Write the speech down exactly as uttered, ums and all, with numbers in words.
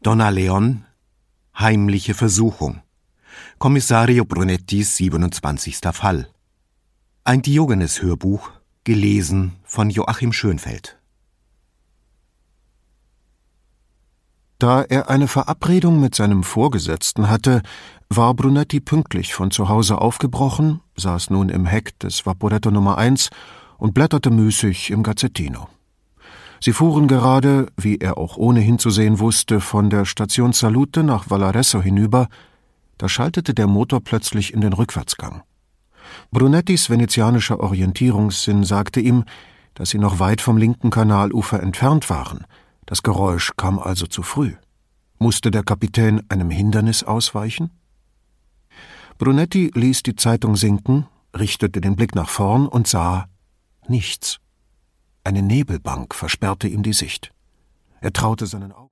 Donna Leon, heimliche Versuchung. Kommissario Brunettis siebenundzwanzigster Fall. Ein Diogenes-Hörbuch, gelesen von Joachim Schönfeld. Da er eine Verabredung mit seinem Vorgesetzten hatte, war Brunetti pünktlich von zu Hause aufgebrochen, saß nun im Heck des Vaporetto Nummer eins und blätterte müßig im Gazzettino. Sie fuhren gerade, wie er auch ohne hinzusehen wusste, von der Station Salute nach Valaresso hinüber, da schaltete der Motor plötzlich in den Rückwärtsgang. Brunettis venezianischer Orientierungssinn sagte ihm, dass sie noch weit vom linken Kanalufer entfernt waren. Das Geräusch kam also zu früh. Musste der Kapitän einem Hindernis ausweichen? Brunetti ließ die Zeitung sinken, richtete den Blick nach vorn und sah nichts. Eine Nebelbank versperrte ihm die Sicht. Er traute seinen Augen.